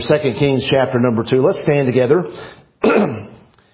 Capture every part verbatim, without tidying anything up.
Second Kings chapter number two. Let's stand together. The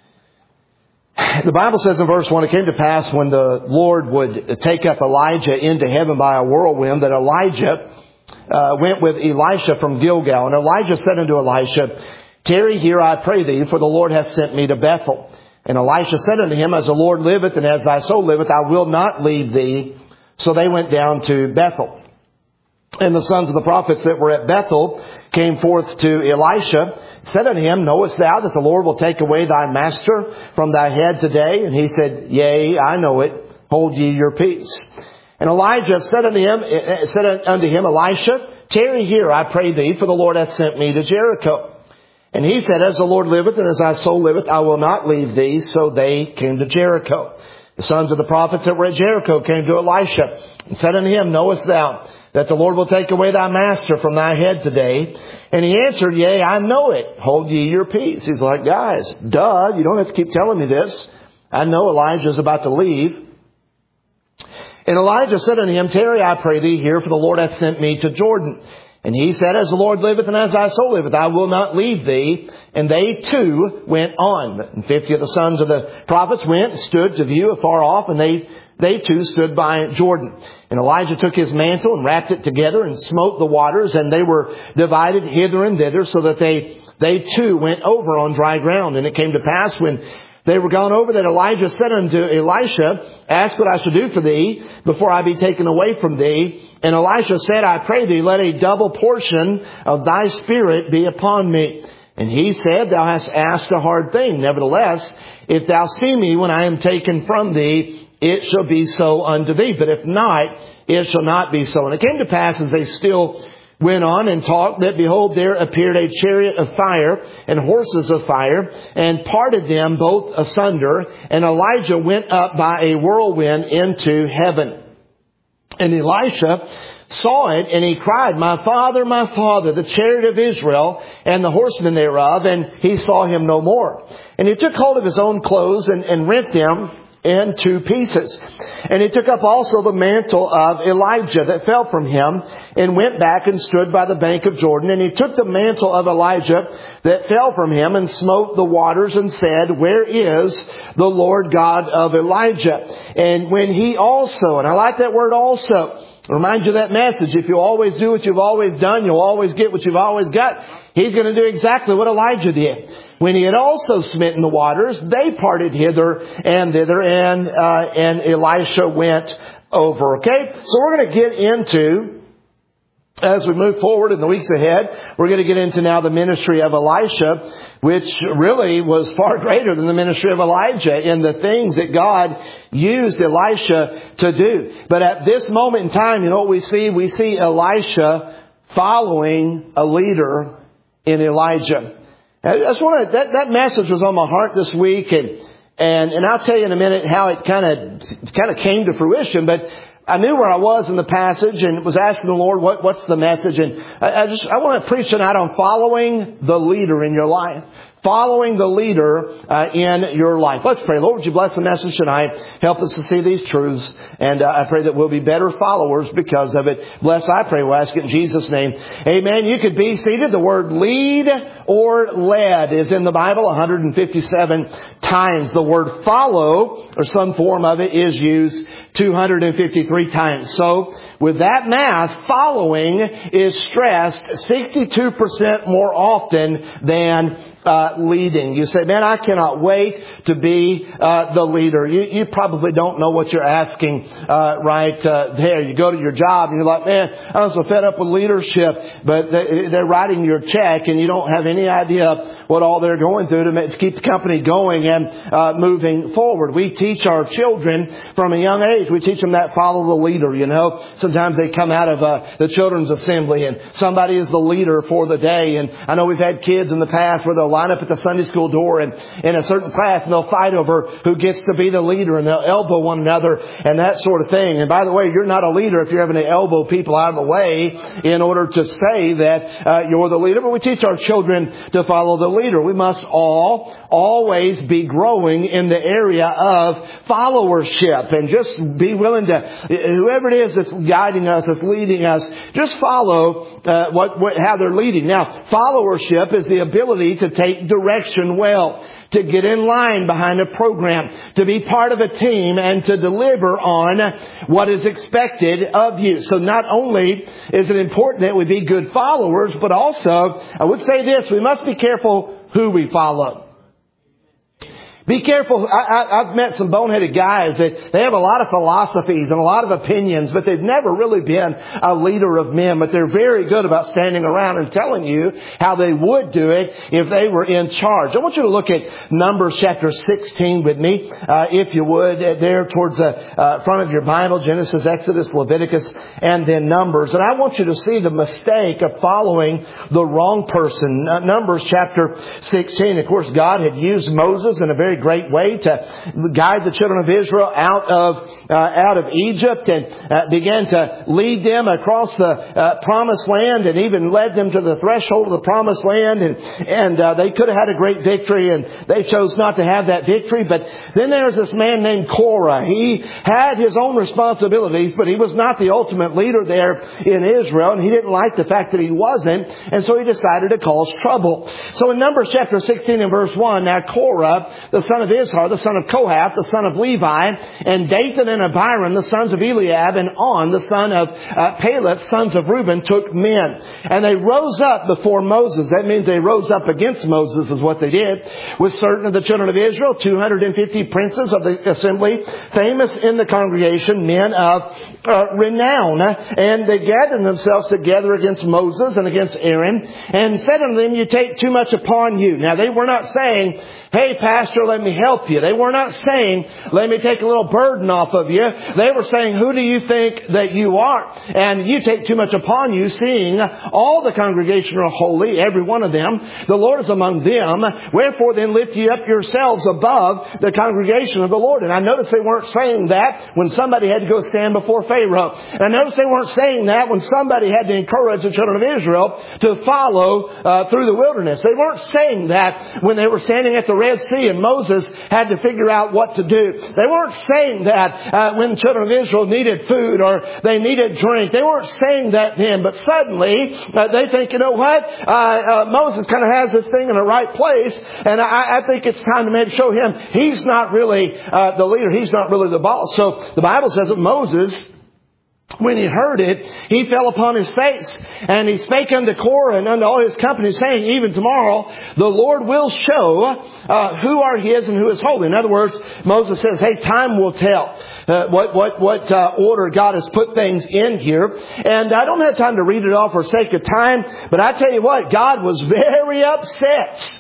Bible says in verse one, it came to pass when the Lord would take up Elijah into heaven by a whirlwind, that Elijah uh, went with Elisha from Gilgal. And Elijah said unto Elisha, Tarry here, I pray thee, for the Lord hath sent me to Bethel. And Elisha said unto him, As the Lord liveth, and as thy soul liveth, I will not leave thee. So they went down to Bethel. And the sons of the prophets that were at Bethel came forth to Elisha, said unto him, Knowest thou that the Lord will take away thy master from thy head today? And he said, Yea, I know it. Hold ye your peace. And Elijah said unto him, said unto him, Elisha, tarry here, I pray thee, for the Lord hath sent me to Jericho. And he said, As the Lord liveth, and as thy soul liveth, I will not leave thee. So they came to Jericho. The sons of the prophets that were at Jericho came to Elisha and said unto him, Knowest thou that the Lord will take away thy master from thy head today? And he answered, Yea, I know it. Hold ye your peace. He's like, guys, duh, you don't have to keep telling me this. I know Elijah's about to leave. And Elijah said unto him, Tarry, I pray thee here, for the Lord hath sent me to Jordan. And he said, As the Lord liveth, and as thy soul liveth, I will not leave thee. And they too went on. And fifty of the sons of the prophets went and stood to view afar off, and they They too stood by Jordan. And Elijah took his mantle and wrapped it together and smote the waters, and they were divided hither and thither, so that they, they too went over on dry ground. And it came to pass when they were gone over that Elijah said unto Elisha, Ask what I shall do for thee before I be taken away from thee. And Elisha said, I pray thee, let a double portion of thy spirit be upon me. And he said, Thou hast asked a hard thing. Nevertheless, if thou see me when I am taken from thee, it shall be so unto thee. But if not, it shall not be so. And it came to pass, as they still went on and talked, that behold, there appeared a chariot of fire and horses of fire, and parted them both asunder. And Elijah went up by a whirlwind into heaven. And Elisha saw it, and he cried, My father, my father, the chariot of Israel, and the horsemen thereof. And he saw him no more. And he took hold of his own clothes and, and rent them in two pieces. And he took up also the mantle of Elijah that fell from him, and went back and stood by the bank of Jordan. And he took the mantle of Elijah that fell from him, and smote the waters, and said, Where is the Lord God of Elijah? And when he also, and I like that word also, remind you of that message. If you always do what you've always done, you'll always get what you've always got. He's going to do exactly what Elijah did. When he had also smitten the waters, they parted hither and thither, and uh, and Elisha went over. Okay, so we're going to get into, as we move forward in the weeks ahead, we're going to get into now the ministry of Elisha, which really was far greater than the ministry of Elijah in the things that God used Elisha to do. But at this moment in time, you know what we see? We see Elisha following a leader in Elijah. I just wanted, that, that message was on my heart this week, and, and, and I'll tell you in a minute how it kind of, kind of came to fruition, but I knew where I was in the passage and was asking the Lord, what, what's the message? And I, I just, I want to preach tonight on following the leader in your life. Following the leader uh, in your life. Let's pray. Lord, would you bless the message tonight? Help us to see these truths. And uh, I pray that we'll be better followers because of it. Bless, I pray. We'll ask it in Jesus' name. Amen. You could be seated. The word lead or led is in the Bible one hundred fifty-seven times. The word follow, or some form of it, is used two hundred fifty-three times. So with that math, following is stressed sixty-two percent more often than Uh, leading. You say, man, I cannot wait to be uh, the leader. You, you probably don't know what you're asking uh, right uh, there. You go to your job and you're like, man, I'm so fed up with leadership. But they, they're writing your check and you don't have any idea what all they're going through to, make, to keep the company going and uh, moving forward. We teach our children from a young age. We teach them that follow the leader, you know. Sometimes they come out of uh, the children's assembly and somebody is the leader for the day. And I know we've had kids in the past where they're line up at the Sunday school door and in a certain class, and they'll fight over who gets to be the leader, and they'll elbow one another and that sort of thing. And by the way, you're not a leader if you're having to elbow people out of the way in order to say that uh, you're the leader. But we teach our children to follow the leader. We must all always be growing in the area of followership, and just be willing to, whoever it is that's guiding us, that's leading us, just follow uh, what, what how they're leading. Now, followership is the ability to take direction well, to get in line behind a program, to be part of a team, and to deliver on what is expected of you. So not only is it important that we be good followers, but also, I would say this, we must be careful who we follow. Be careful. I, I, I've met some boneheaded guys that they have a lot of philosophies and a lot of opinions, but they've never really been a leader of men. But they're very good about standing around and telling you how they would do it if they were in charge. I want you to look at Numbers chapter sixteen with me, uh, if you would, uh, there towards the uh, front of your Bible, Genesis, Exodus, Leviticus, and then Numbers. And I want you to see the mistake of following the wrong person. Uh, Numbers chapter sixteen. Of course, God had used Moses in a very great way to guide the children of Israel out of uh, out of Egypt, and uh, began to lead them across the uh, promised land, and even led them to the threshold of the promised land, and and uh, they could have had a great victory, and they chose not to have that victory. But then there's this man named Korah. He had his own responsibilities, but he was not the ultimate leader there in Israel, and he didn't like the fact that he wasn't, and so he decided to cause trouble. So in Numbers chapter sixteen and verse one, now Korah, the son of Izhar, the son of Kohath, the son of Levi, and Dathan and Abiram, the sons of Eliab, and On, the son of uh, Peleth, sons of Reuben, took men. And they rose up before Moses. That means they rose up against Moses is what they did. With certain of the children of Israel, two hundred fifty princes of the assembly, famous in the congregation, men of uh, renown. And they gathered themselves together against Moses and against Aaron, and said unto them, you take too much upon you. Now they were not saying, hey, pastor, let me help you. They were not saying, let me take a little burden off of you. They were saying, who do you think that you are? And you take too much upon you, seeing all the congregation are holy, every one of them. The Lord is among them. Wherefore then lift ye up yourselves above the congregation of the Lord. And I noticed they weren't saying that when somebody had to go stand before Pharaoh. And I noticed they weren't saying that when somebody had to encourage the children of Israel to follow uh, through the wilderness. They weren't saying that when they were standing at the Red Sea and Moses had to figure out what to do. They weren't saying that uh, when the children of Israel needed food or they needed drink. They weren't saying that then. But suddenly uh, they think, you know what? Uh, uh, Moses kind of has this thing in the right place, and I, I think it's time to maybe show him he's not really uh, the leader. He's not really the boss. So the Bible says that Moses, when he heard it, he fell upon his face, and he spake unto Korah and unto all his company, saying, even tomorrow the Lord will show uh, who are his and who is holy. In other words, Moses says, hey, time will tell uh, what what what uh, order God has put things in here. And I don't have time to read it all for sake of time, but I tell you what, God was very upset.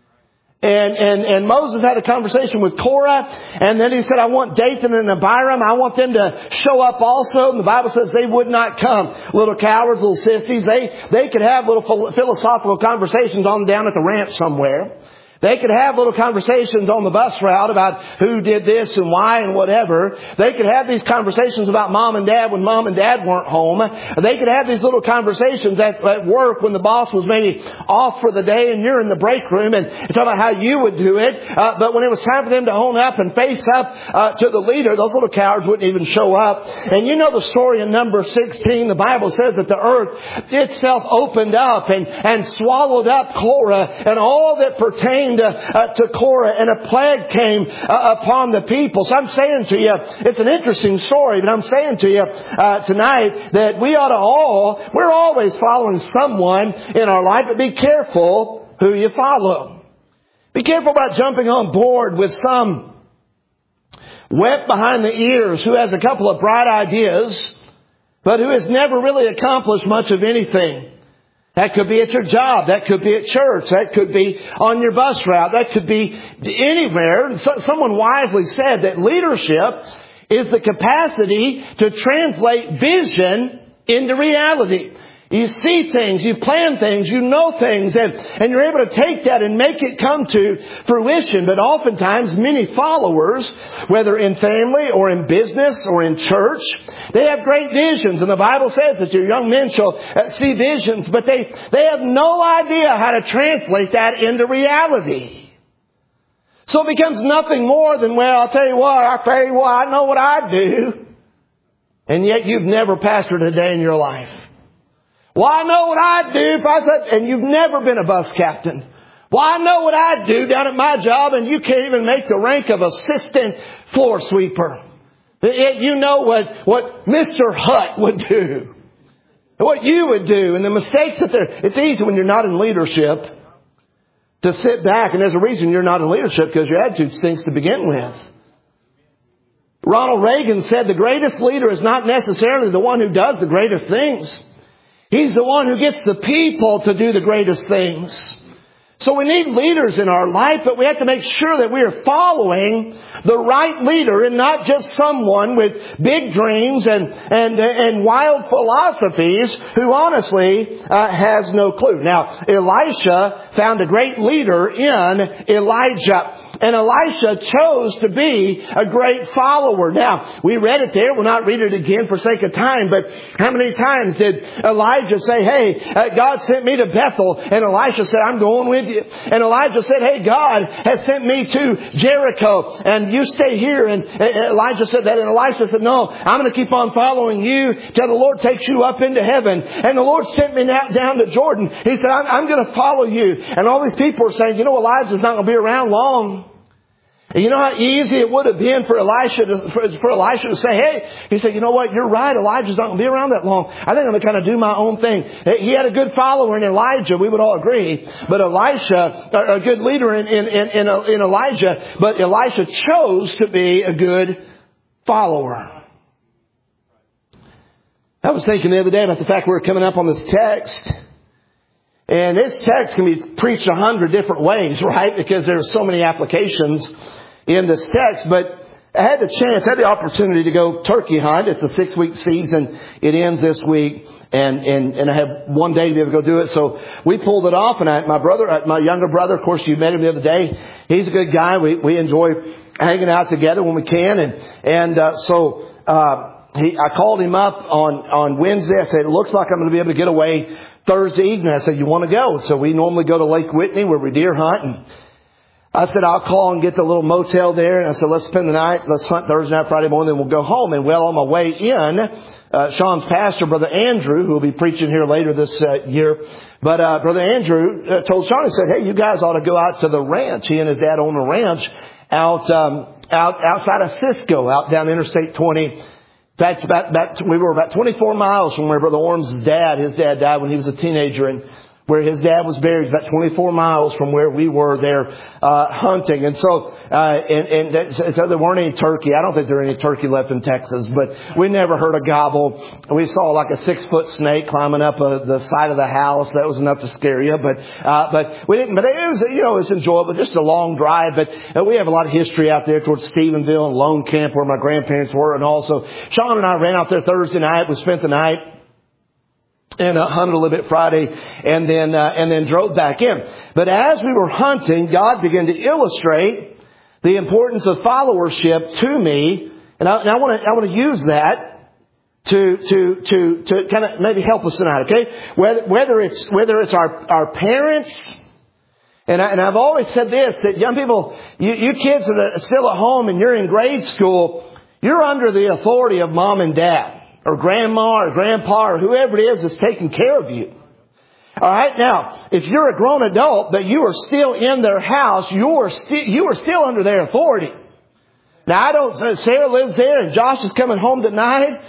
And, and, and Moses had a conversation with Korah, and then he said, I want Dathan and Abiram, I want them to show up also. And the Bible says they would not come. Little cowards, little sissies, they, they could have little philosophical conversations on down at the ranch somewhere. They could have little conversations on the bus route about who did this and why and whatever. They could have these conversations about mom and dad when mom and dad weren't home. They could have these little conversations at, at work when the boss was maybe off for the day and you're in the break room and talk about how you would do it. Uh, but when it was time for them to own up and face up uh, to the leader, those little cowards wouldn't even show up. And you know the story in Numbers sixteen. The Bible says that the earth itself opened up and, and swallowed up Korah and all that pertained To, uh, to Korah, and a plague came uh, upon the people. So I'm saying to you, it's an interesting story, but I'm saying to you uh, tonight that we ought to all, we're always following someone in our life, but be careful who you follow. Be careful about jumping on board with some wet behind the ears who has a couple of bright ideas, but who has never really accomplished much of anything. That could be at your job. That could be at church. That could be on your bus route. That could be anywhere. Someone wisely said that leadership is the capacity to translate vision into reality. You see things, you plan things, you know things, and, and you're able to take that and make it come to fruition. But oftentimes, many followers, whether in family or in business or in church, they have great visions. And the Bible says that your young men shall see visions, but they, they have no idea how to translate that into reality. So it becomes nothing more than, well, I'll tell you what, I'll tell you what, I know what I do. And yet you've never pastored a day in your life. Well, I know what I do if I said, and you've never been a bus captain. Well, I know what I do down at my job, and you can't even make the rank of assistant floor sweeper. You know what, what Mister Hutt would do. What you would do. And the mistakes that they're, it's easy when you're not in leadership to sit back. And there's a reason you're not in leadership, because your attitude stinks to begin with. Ronald Reagan said the greatest leader is not necessarily the one who does the greatest things. He's the one who gets the people to do the greatest things. So we need leaders in our life, but we have to make sure that we are following the right leader and not just someone with big dreams and and and wild philosophies who honestly uh, has no clue. Now, Elisha found a great leader in Elijah. And Elisha chose to be a great follower. Now, we read it there. We'll not read it again for sake of time. But how many times did Elijah say, hey, uh, God sent me to Bethel. And Elisha said, I'm going with you. And Elijah said, hey, God has sent me to Jericho. And you stay here. And Elijah said that. And Elisha said, no, I'm going to keep on following you till the Lord takes you up into heaven. And the Lord sent me down to Jordan. He said, I'm, I'm going to follow you. And all these people are saying, you know, Elijah's not going to be around long. And you know how easy it would have been for Elisha to, for, for Elisha to say, hey, he said, you know what, you're right, Elijah's not going to be around that long. I think I'm going to kind of do my own thing. He had a good follower in Elijah, we would all agree. But Elisha, a good leader in, in, in, in Elijah, but Elisha chose to be a good follower. I was thinking the other day about the fact we were coming up on this text. And this text can be preached a hundred different ways, right? Because there's so many applications in this text. But I had the chance, I had the opportunity to go turkey hunt. It's a six-week season. It ends this week. And, and, and I have one day to be able to go do it. So we pulled it off. And I, my brother, my younger brother, of course, you met him the other day. He's a good guy. We, we enjoy hanging out together when we can. And, and, uh, so, uh, he, I called him up on, on Wednesday. I said, it looks like I'm going to be able to get away Thursday evening. I said, you want to go? So we normally go to Lake Whitney where we deer hunt. And I said, I'll call and get the little motel there. And I said, let's spend the night. Let's hunt Thursday night, Friday morning, then we'll go home. And well, on my way in, uh, Sean's pastor, Brother Andrew, who will be preaching here later this uh, year. But uh, Brother Andrew uh, told Sean, he said, hey, you guys ought to go out to the ranch. He and his dad own a ranch out, um, out outside of Cisco, out down Interstate twenty. In fact, about, about, we were about twenty-four miles from where Brother Orm's dad, his dad died when he was a teenager, and where his dad was buried, about twenty-four miles from where we were there uh hunting. And so, uh and, and that, so there weren't any turkey. I don't think there are any turkey left in Texas, but we never heard a gobble. We saw like a six-foot snake climbing up uh, the side of the house. That was enough to scare you, but uh but we didn't. But it was, you know, it was enjoyable. Just a long drive, but uh, we have a lot of history out there towards Stephenville and Lone Camp, where my grandparents were, and also Sean and I ran out there Thursday night. We spent the night. And uh, hunted a little bit Friday, and then uh, and then drove back in. But as we were hunting, God began to illustrate the importance of followership to me, and I, and I want to I want to use that to to to to kind of maybe help us tonight. Okay, whether whether it's whether it's our our parents, and I, and I've always said this, that young people, you, you kids that are still at home and you're in grade school, you're under the authority of mom and dad, or grandma or grandpa or whoever it is that's taking care of you. All right. Now, if you're a grown adult, but you are still in their house, you are still, you are still under their authority. Now, I don't say Sarah lives there and Josh is coming home tonight.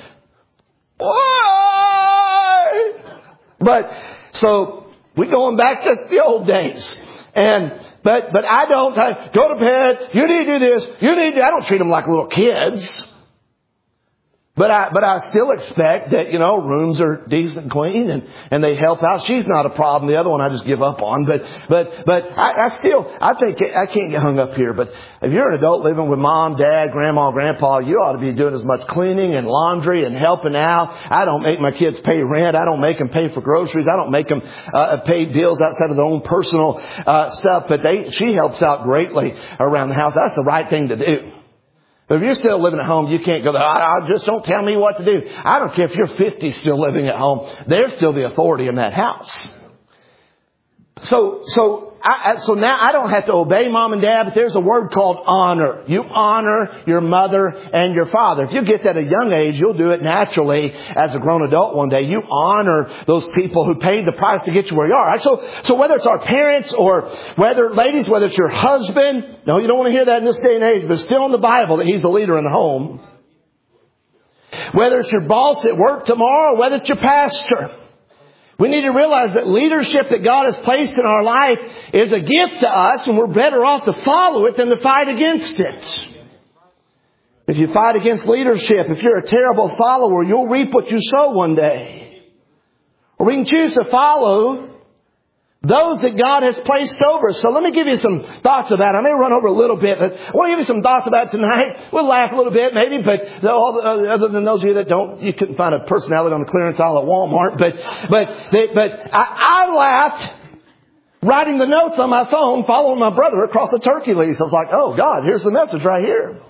Why? But so we're going back to the old days. And, but, but I don't I, go to bed. You need to do this. You need to, I don't treat them like little kids. But I, but I still expect that, you know, rooms are decent and clean and, and they help out. She's not a problem. The other one I just give up on. But, but, but I, I still, I think I can't get hung up here. But if you're an adult living with mom, dad, grandma, grandpa, you ought to be doing as much cleaning and laundry and helping out. I don't make my kids pay rent. I don't make them pay for groceries. I don't make them uh, pay bills outside of their own personal uh, stuff. But they, she helps out greatly around the house. That's the right thing to do. But if you're still living at home, you can't go there. I, I just don't tell me what to do. I don't care if you're fifty still living at home. They're still the authority in that house. So, so, I, so now I don't have to obey mom and dad, but there's a word called honor. You honor your mother and your father. If you get that at a young age, you'll do it naturally as a grown adult one day. You honor those people who paid the price to get you where you are. Right? So, so whether it's our parents or whether, ladies, whether it's your husband, no, you don't want to hear that in this day and age, but it's still in the Bible that he's the leader in the home. Whether it's your boss at work tomorrow, or whether it's your pastor. We need to realize that leadership that God has placed in our life is a gift to us, and we're better off to follow it than to fight against it. If you fight against leadership, if you're a terrible follower, you'll reap what you sow one day. Or we can choose to follow those that God has placed over. So let me give you some thoughts about it. I may run over a little bit, but I want to give you some thoughts about it tonight. We'll laugh a little bit maybe, but all the, other than those of you that don't, you couldn't find a personality on the clearance aisle at Walmart. But, but, they, but I, I laughed writing the notes on my phone, following my brother across the turkey leaves. I was like, oh God, here's the message right here.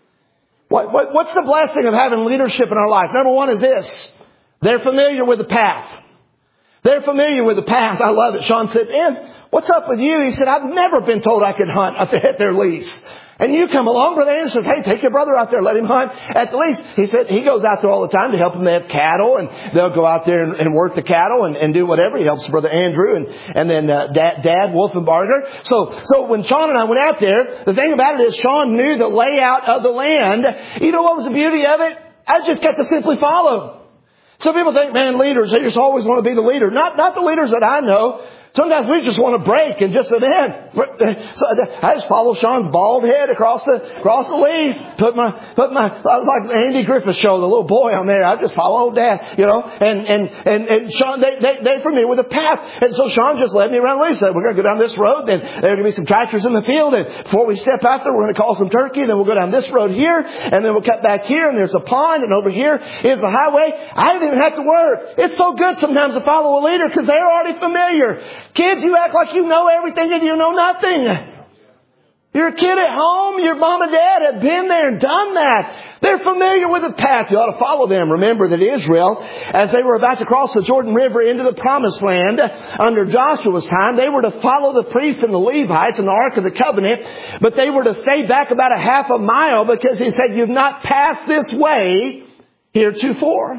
What, what, what's the blessing of having leadership in our life? Number one is this. They're familiar with the path. They're familiar with the path. I love it. Sean said, man, what's up with you? He said, I've never been told I could hunt at their lease. And you come along, Brother Andrew, says, hey, take your brother out there, let him hunt at the lease. He said he goes out there all the time to help them. They have cattle, and they'll go out there and, and work the cattle and, and do whatever. He helps Brother Andrew and, and then uh, Dad, Dad Wolfenbarger. So, so when Sean and I went out there, the thing about it is Sean knew the layout of the land. You know what was the beauty of it? I just got to simply follow. Some people think, man, leaders, they just always want to be the leader. Not, not the leaders that I know. Sometimes we just want to break and just, man, so I just follow Sean's bald head across the, across the leaves. Put my, put my, I was like the Andy Griffith show, the little boy on there. I just follow Dad, you know, and, and, and, and Sean, they, they, they're familiar with the path. And so Sean just led me around the lease. Said, we're going to go down this road. Then there are going to be some tractors in the field. And before we step out there, we're going to call some turkey. Then we'll go down this road here. And then we'll cut back here. And there's a pond. And over here is a highway. I didn't even have to work. It's so good sometimes to follow a leader because they're already familiar. Kids, you act like you know everything and you know nothing. You're a kid at home. Your mom and dad have been there and done that. They're familiar with the path. You ought to follow them. Remember that Israel, as they were about to cross the Jordan River into the Promised Land under Joshua's time, they were to follow the priests and the Levites and the Ark of the Covenant, but they were to stay back about a half a mile because he said, you've not passed this way heretofore.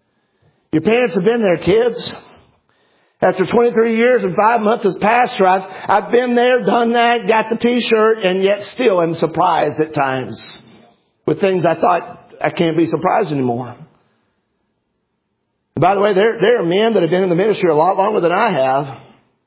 Your parents have been there, kids. After twenty-three years and five months as pastor, I've, I've been there, done that, got the t-shirt, and yet still am surprised at times with things I thought I can't be surprised anymore. And by the way, there, there are men that have been in the ministry a lot longer than I have.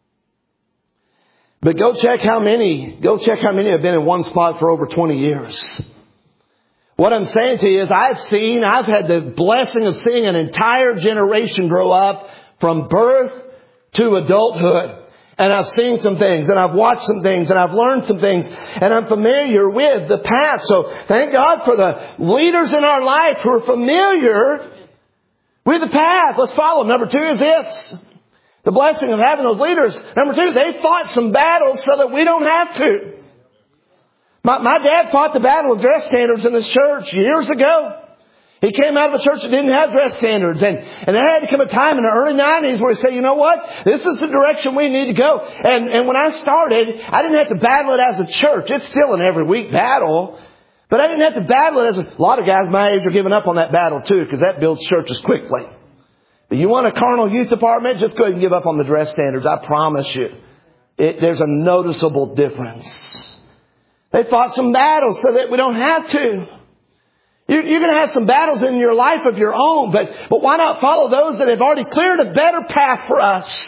But go check how many, go check how many have been in one spot for over twenty years. What I'm saying to you is I've seen, I've had the blessing of seeing an entire generation grow up from birth to adulthood. And I've seen some things, and I've watched some things, and I've learned some things, and I'm familiar with the path. So thank God for the leaders in our life who are familiar with the path. Let's follow. Number two is this. The blessing of having those leaders. Number two, they fought some battles so that we don't have to. My, my dad fought the battle of dress standards in this church years ago. He came out of a church that didn't have dress standards. And, and there had to come a time in the early nineties where he said, you know what? This is the direction we need to go. And, and when I started, I didn't have to battle it as a church. It's still an every week battle. But I didn't have to battle it as a... A lot of guys my age are giving up on that battle too, because that builds churches quickly. But you want a carnal youth department? Just go ahead and give up on the dress standards. I promise you. It, there's a noticeable difference. They fought some battles so that we don't have to. You're, you're going to have some battles in your life of your own, but, but why not follow those that have already cleared a better path for us?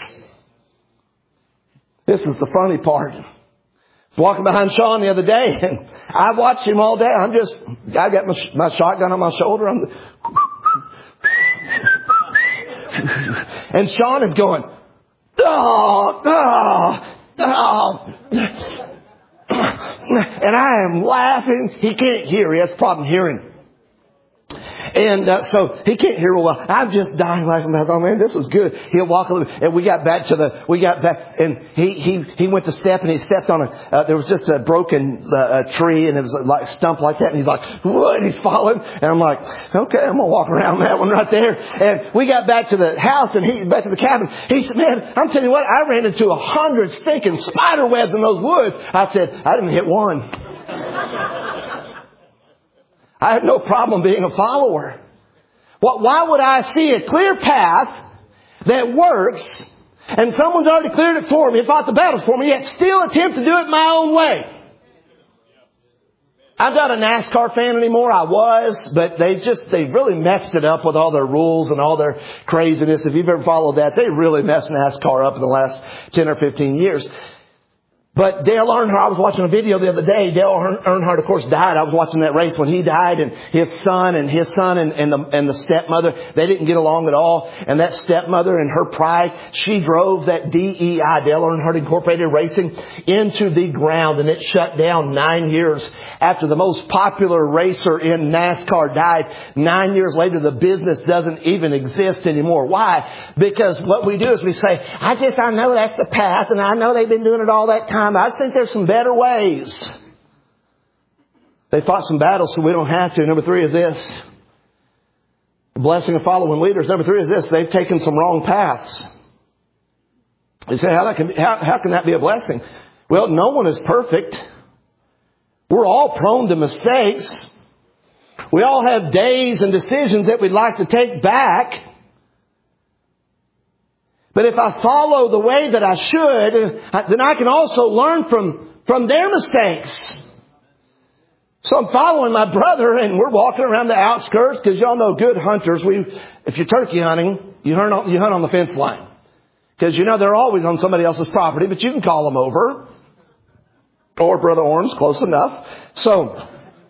This is the funny part. I was walking behind Sean the other day, and I watched him all day. I'm just, I got my, my shotgun on my shoulder. I'm And Sean is going, oh, oh, oh. And I am laughing. He can't hear. He has a problem hearing. And uh, so he can't hear well. I'm just dying laughing. I thought, man, this was good. He'll walk a little, and we got back to the, we got back, and he he he went to step, and he stepped on a. Uh, there was just a broken uh, a tree, and it was like a stump like that, and he's like, what? And he's falling, and I'm like, okay, I'm gonna walk around that one right there. And we got back to the house, and he back to the cabin. He said, man, I'm telling you what, I ran into a hundred stinking spider webs in those woods. I said, I didn't hit one. I have no problem being a follower. Well, why would I see a clear path that works and someone's already cleared it for me, fought the battles for me, yet still attempt to do it my own way? I'm not a NASCAR fan anymore. I was, but they just, they really messed it up with all their rules and all their craziness. If you've ever followed that, they really messed NASCAR up in the last ten or fifteen years. But Dale Earnhardt, I was watching a video the other day. Dale Earnhardt, of course, died. I was watching that race when he died, and his son and his son and, and the and the stepmother, they didn't get along at all. And that stepmother and her pride, she drove that D E I, Dale Earnhardt Incorporated Racing, into the ground, and it shut down nine years after the most popular racer in NASCAR died. Nine years later, the business doesn't even exist anymore. Why? Because what we do is we say, I just, I know that's the path, and I know they've been doing it all that time. I think there's some better ways. They fought some battles so we don't have to. Number three is this. The blessing of following leaders. Number three is this. They've taken some wrong paths. You say, how, that can, how, how can that be a blessing? Well, no one is perfect. We're all prone to mistakes. We all have days and decisions that we'd like to take back. But if I follow the way that I should, then I can also learn from, from their mistakes. So I'm following my brother, and we're walking around the outskirts, because y'all know good hunters. We, if you're turkey hunting, you hunt on, you hunt on the fence line. Because you know they're always on somebody else's property, but you can call them over. Or Brother Orange, close enough. So, uh,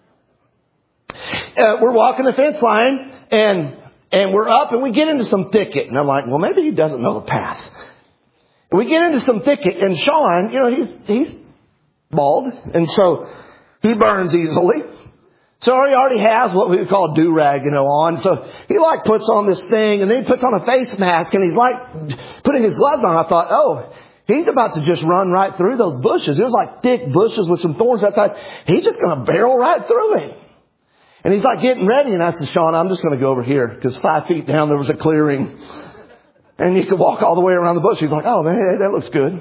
we're walking the fence line, and And we're up and we get into some thicket. And I'm like, well, maybe he doesn't know the path. And we get into some thicket, and Sean, you know, he's, he's bald. And so he burns easily. So he already has what we would call a do-rag, you know, on. So he like puts on this thing, and then he puts on a face mask, and he's like putting his gloves on. I thought, oh, he's about to just run right through those bushes. It was like thick bushes with some thorns. I thought, he's just going to barrel right through it. And he's like getting ready. And I said, Sean, I'm just going to go over here, because five feet down there was a clearing. And you could walk all the way around the bush. He's like, oh, man, hey, that looks good.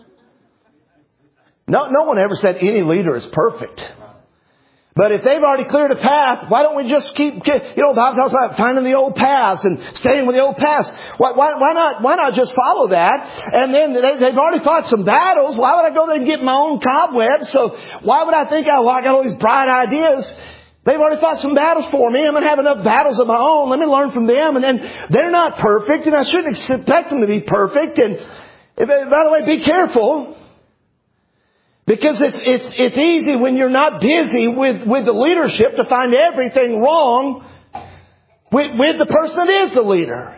No, no one ever said any leader is perfect. But if they've already cleared a path, why don't we just keep, you know, the Bible talks about finding the old paths and staying with the old paths. Why, why, why not, why not just follow that? And then they, they've already fought some battles. Why would I go there and get my own cobwebs? So why would I think I, well, I got all these bright ideas? They've already fought some battles for me. I'm going to have enough battles of my own. Let me learn from them. And then they're not perfect, and I shouldn't expect them to be perfect. And by the way, be careful. Because it's, it's, it's easy when you're not busy with, with the leadership to find everything wrong with, with the person that is the leader.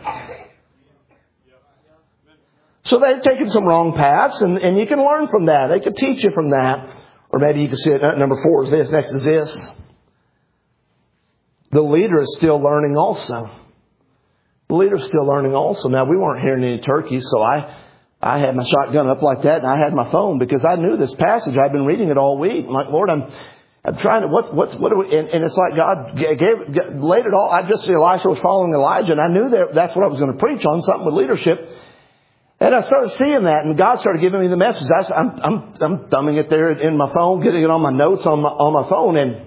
So they've taken some wrong paths, and, and you can learn from that. They could teach you from that. Or maybe you can see it. Number four is this. Next is this. The leader is still learning also. The leader is still learning also. Now, we weren't hearing any turkeys, so I, I had my shotgun up like that, and I had my phone, because I knew this passage. I'd been reading it all week. I'm like, Lord, I'm, I'm trying to, what's, what's, what do we, and, and it's like God gave, gave, laid it all. I just, Elisha was following Elijah, and I knew that that's what I was going to preach on, something with leadership. And I started seeing that, and God started giving me the message. I, I'm, I'm, I'm thumbing it there in my phone, getting it on my notes on my, on my phone, and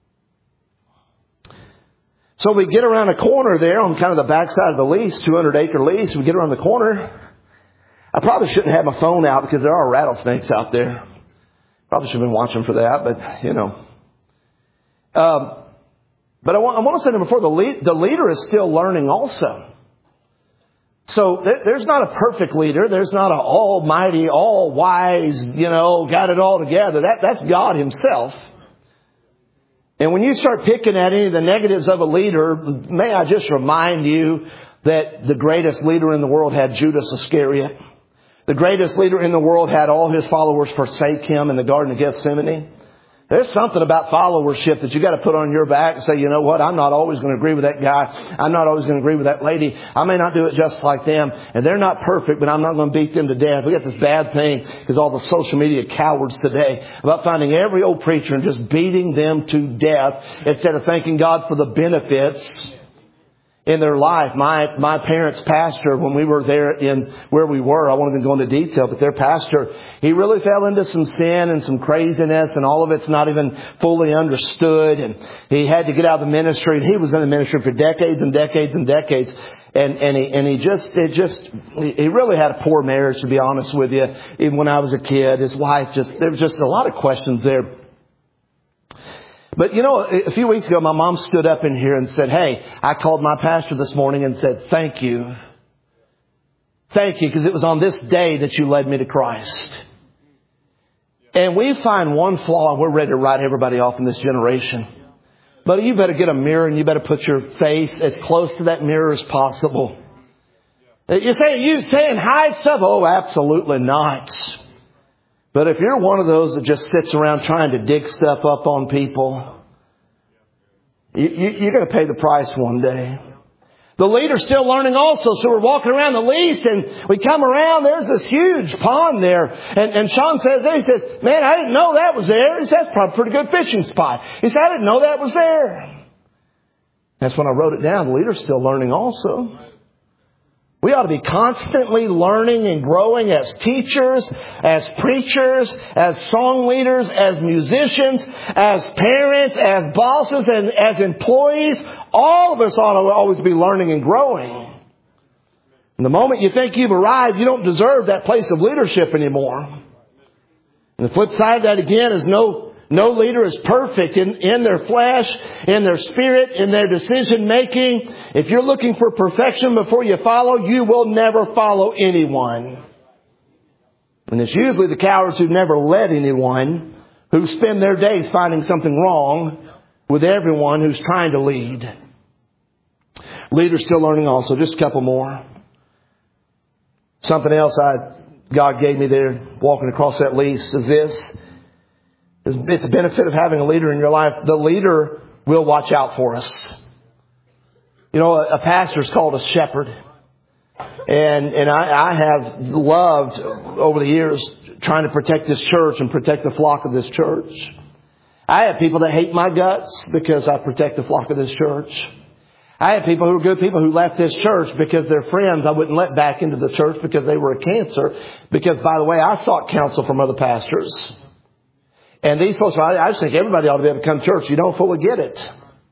so we get around a corner there on kind of the backside of the lease, two hundred acre lease. We get around the corner. I probably shouldn't have my phone out, because there are rattlesnakes out there. Probably should have been watching for that, but you know. Um, but I want, I want to say before, the lead, the leader is still learning also. So there, there's not a perfect leader. There's not an almighty, all wise, you know, got it all together. That that's God Himself. And when you start picking at any of the negatives of a leader, may I just remind you that the greatest leader in the world had Judas Iscariot. The greatest leader in the world had all his followers forsake him in the Garden of Gethsemane. There's something about followership that you got to put on your back and say, you know what, I'm not always going to agree with that guy. I'm not always going to agree with that lady. I may not do it just like them. And they're not perfect, but I'm not going to beat them to death. We got this bad thing because all the social media cowards today about finding every old preacher and just beating them to death instead of thanking God for the benefits in their life. My my parents' pastor, when we were there in where we were, I won't even go into detail, but their pastor, he really fell into some sin and some craziness, and all of it's not even fully understood. And he had to get out of the ministry, and he was in the ministry for decades and decades and decades. And and he and he just it just he really had a poor marriage, to be honest with you. Even when I was a kid, his wife just there was just a lot of questions there. But, you know, a few weeks ago, my mom stood up in here and said, hey, I called my pastor this morning and said, thank you. Thank you, because it was on this day that you led me to Christ. And we find one flaw and we're ready to write everybody off in this generation. But you better get a mirror and you better put your face as close to that mirror as possible. You're saying, you saying hide stuff? Oh, absolutely not. But if you're one of those that just sits around trying to dig stuff up on people, you, you, you're going to pay the price one day. The leader's still learning also. So we're walking around the least and we come around. There's this huge pond there. And, and Sean says, he says, man, I didn't know that was there. He said, that's probably a pretty good fishing spot. He said, I didn't know that was there. That's when I wrote it down. The leader's still learning also. We ought to be constantly learning and growing as teachers, as preachers, as song leaders, as musicians, as parents, as bosses, and as employees. All of us ought to always be learning and growing. And the moment you think you've arrived, you don't deserve that place of leadership anymore. And the flip side of that again is no No leader is perfect in, in their flesh, in their spirit, in their decision making. If you're looking for perfection before you follow, you will never follow anyone. And it's usually the cowards who've never led anyone who spend their days finding something wrong with everyone who's trying to lead. Leaders still learning also. Just a couple more. Something else I God gave me there walking across that lease is this. It's a benefit of having a leader in your life. The leader will watch out for us. You know, a pastor is called a shepherd. And and I, I have loved over the years trying to protect this church and protect the flock of this church. I have people that hate my guts because I protect the flock of this church. I have people who are good people who left this church because their friends I wouldn't let back into the church because they were a cancer. Because, by the way, I sought counsel from other pastors. And these folks, I just think everybody ought to be able to come to church. You don't fully get it.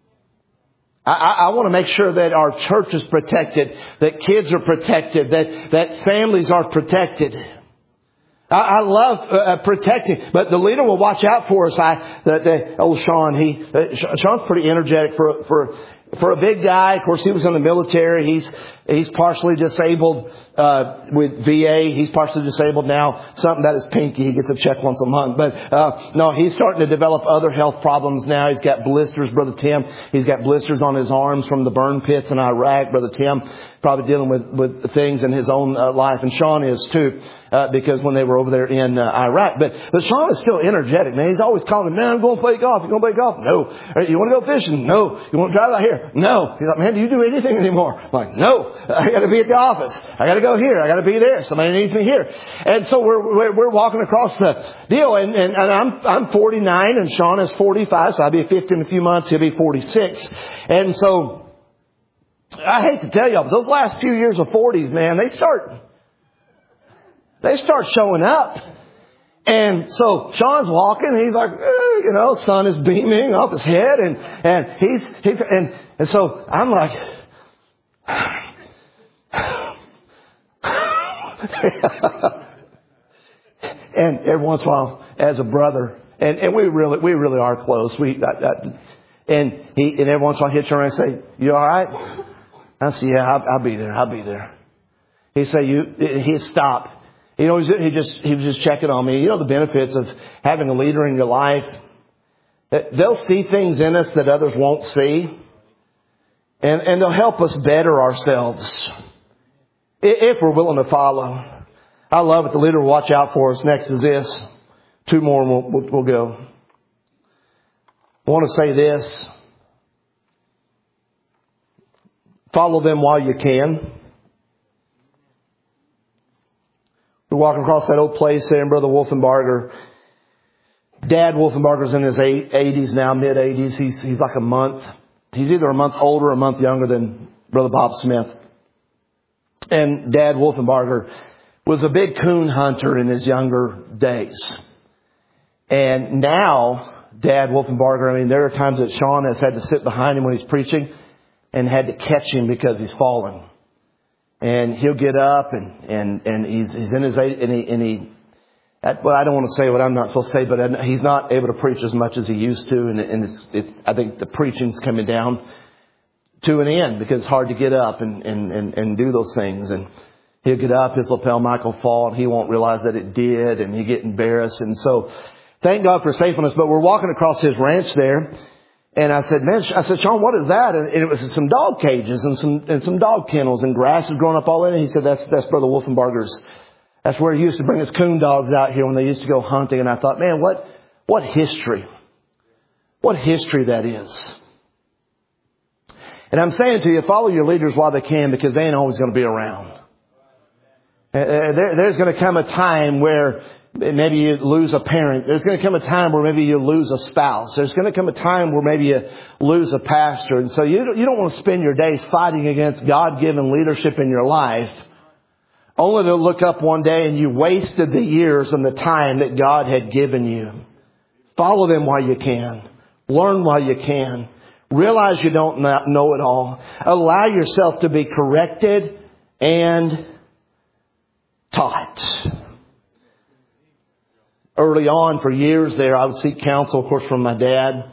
I, I, I want to make sure that our church is protected, that kids are protected, that, that families are protected. I, I love uh, protecting, but the leader will watch out for us. I, the, the old Sean, he, uh, Sean's pretty energetic for, for, for a big guy. Of course, he was in the military. He's, he's partially disabled, uh, with V A. He's partially disabled now. Something that is pinky. He gets a check once a month. But, uh, no, he's starting to develop other health problems now. He's got blisters, Brother Tim. He's got blisters on his arms from the burn pits in Iraq. Brother Tim probably dealing with, with things in his own uh, life. And Sean is too, uh, because when they were over there in uh, Iraq. But, but Sean is still energetic, man. He's always calling me, man, I'm going to play golf. You going to play golf? No. You want to go fishing? No. You want to drive out here? No. He's like, man, do you do anything anymore? I'm like, no. I got to be at the office. I got to go here. I got to be there. Somebody needs me here. And so we're, we're, we're walking across the deal. And, and, and I'm, I'm forty-nine and Sean is forty-five. So I'll be fifty in a few months. He'll be forty-six. And so I hate to tell y'all, but those last few years of forties, man, they start, they start showing up. And so Sean's walking. He's like, eh, you know, sun is beaming off his head. And, and he's, he's, and, and so I'm like, and every once in a while, as a brother, and, and we really, we really are close. We, I, I, and he, and every once in a while, he'll turn around and say, "You all right?" I say, "Yeah, I'll, I'll be there. I'll be there." He'd say, "You." He'd stop. You know, he just he was just checking on me. You know the benefits of having a leader in your life. They'll see things in us that others won't see. And, and they'll help us better ourselves if we're willing to follow. I love it. The leader will watch out for us. Next is this. Two more and we'll, we'll, we'll go. I want to say this. Follow them while you can. We're walking across that old place there, and Brother Wolfenbarger. Dad Wolfenbarger's in his eighties now, mid eighties. He's, he's like a month. He's either a month older or a month younger than Brother Bob Smith. And Dad Wolfenbarger was a big coon hunter in his younger days. And now, Dad Wolfenbarger, I mean, there are times that Sean has had to sit behind him when he's preaching and had to catch him because he's fallen. And he'll get up and, and, and he's, he's in his, and he, and he, well, I don't want to say what I'm not supposed to say, but he's not able to preach as much as he used to. And, and it's, it's, I think the preaching's coming down to an end because it's hard to get up and, and, and, and do those things. And he'll get up, his lapel mic will fall, and he won't realize that it did, and he'll get embarrassed. And so, thank God for faithfulness. But we're walking across his ranch there, and I said, man, I said, Sean, what is that? And it was some dog cages and some and some dog kennels, and grass is growing up all in it. He said, that's that's Brother Wolfenbarger's. That's where he used to bring his coon dogs out here when they used to go hunting. And I thought, man, what what history, what history that is. And I'm saying to you, follow your leaders while they can, because they ain't always going to be around. Uh, there, there's going to come a time where maybe you lose a parent. There's going to come a time where maybe you lose a spouse. There's going to come a time where maybe you lose a pastor. And so you don't, you don't want to spend your days fighting against God-given leadership in your life, only to look up one day and you wasted the years and the time that God had given you. Follow them while you can. Learn while you can. Realize you don't know it all. Allow yourself to be corrected and taught. Early on, for years there, I would seek counsel, of course, from my dad.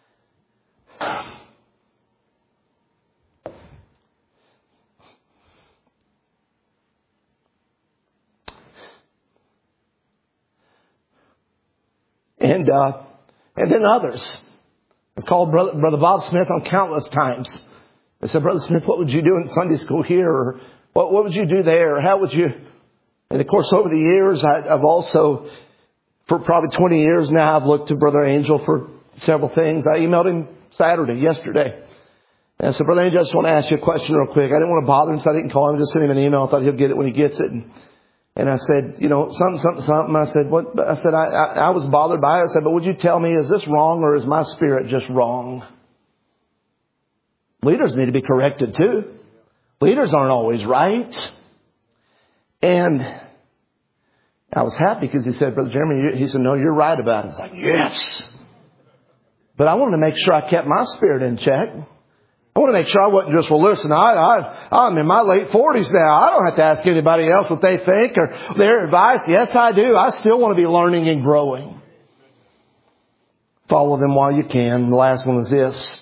And uh, and then others. I've called Brother, Brother Bob Smith on countless times. I said, Brother Smith, what would you do in Sunday school here? Or what, what would you do there? Or how would you... And of course, over the years, I, I've also... For probably twenty years now, I've looked to Brother Angel for several things. I emailed him Saturday, yesterday. And I said, Brother Angel, I just want to ask you a question real quick. I didn't want to bother him, so I didn't call him. I just sent him an email. I thought he'll get it when he gets it. And, and I said, you know, something, something, something. I said, what? I said, I, I, I was bothered by it. I said, but would you tell me, is this wrong or is my spirit just wrong? Leaders need to be corrected too. Leaders aren't always right. And I was happy because he said, Brother Jeremy, he said, no, you're right about it. I was like, yes. But I wanted to make sure I kept my spirit in check. I want to make sure I wasn't just, well, listen, I, I, I'm in my late forties now. I don't have to ask anybody else what they think or their advice. Yes, I do. I still want to be learning and growing. Follow them while you can. The last one is this.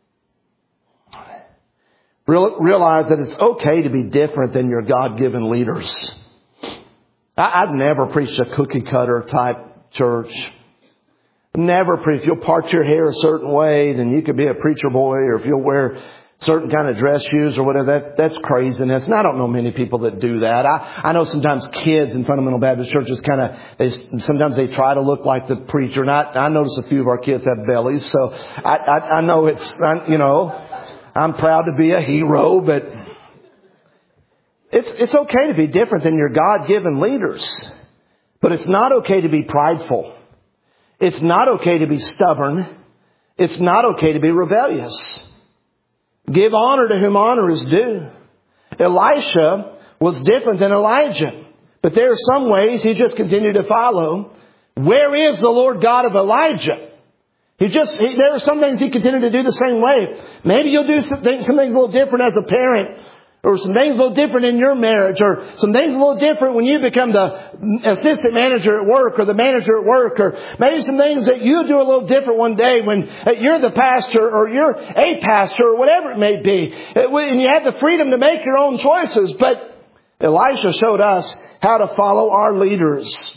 Realize that it's okay to be different than your God-given leaders. I've never preached a cookie cutter type church. Never preach. If you'll part your hair a certain way, then you could be a preacher boy. Or if you'll wear certain kind of dress shoes or whatever, that, that's craziness. And I don't know many people that do that. I, I know sometimes kids in fundamental Baptist churches kind of, they, sometimes they try to look like the preacher. And I, I notice a few of our kids have bellies. So I, I, I know it's, you know, I'm proud to be a hero, but it's, it's okay to be different than your God-given leaders. But it's not okay to be prideful. It's not okay to be stubborn. It's not okay to be rebellious. Give honor to whom honor is due. Elisha was different than Elijah. But there are some ways he just continued to follow. Where is the Lord God of Elijah? He just, he, there are some things he continued to do the same way. Maybe you'll do some things, some things a little different as a parent. Or some things a little different in your marriage. Or some things a little different when you become the assistant manager at work or the manager at work. Or maybe some things that you do a little different one day when you're the pastor or you're a pastor or whatever it may be. And you have the freedom to make your own choices. But Elisha showed us how to follow our leaders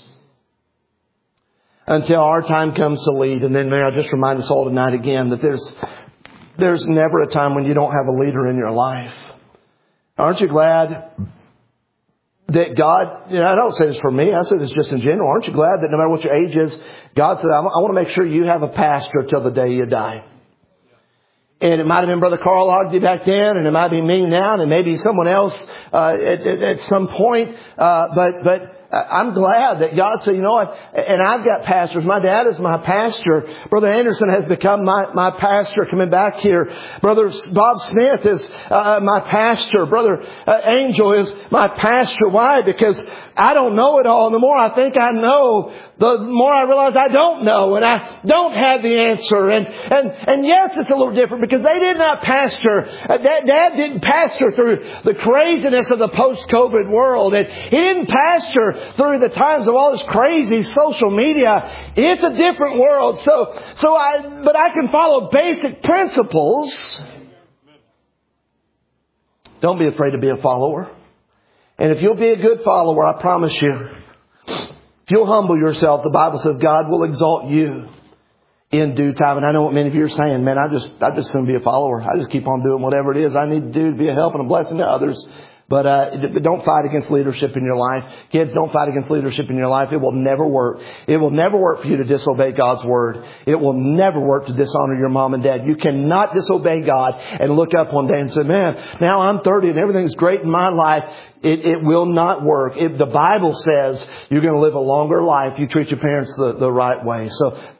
until our time comes to lead. And then may I just remind us all tonight again that there's There's never a time when you don't have a leader in your life. Aren't you glad that God, you know, I don't say this for me, I say this just in general. Aren't you glad that no matter what your age is, God said, I want to make sure you have a pastor till the day you die. And it might have been Brother Carl Ogden back then, and it might be me now, and it may be someone else uh, at, at, at some point. Uh, but but I'm glad that God said, you know what, and I've got pastors. My dad is my pastor. Brother Anderson has become my, my pastor coming back here. Brother Bob Smith is uh, my pastor. Brother uh, Angel is my pastor. Why? Because I don't know it all. And the more I think I know, the more I realize I don't know, and I don't have the answer. And and and yes, it's a little different because they did not pastor. Uh, Dad, Dad didn't pastor through the craziness of the post-COVID world, and he didn't pastor through the times of all this crazy social media. It's a different world. So so I but I can follow basic principles. Don't be afraid to be a follower. And if you'll be a good follower, I promise you, if you'll humble yourself, the Bible says God will exalt you in due time. And I know what many of you are saying, man, I just, I just soon be a follower. I just keep on doing whatever it is I need to do to be a help and a blessing to others. But uh don't fight against leadership in your life. Kids, don't fight against leadership in your life. It will never work. It will never work for you to disobey God's word. It will never work to dishonor your mom and dad. You cannot disobey God and look up one day and say, man, now I'm thirty and everything's great in my life. It, it will not work. If the Bible says you're going to live a longer life, you treat your parents the, the right way. So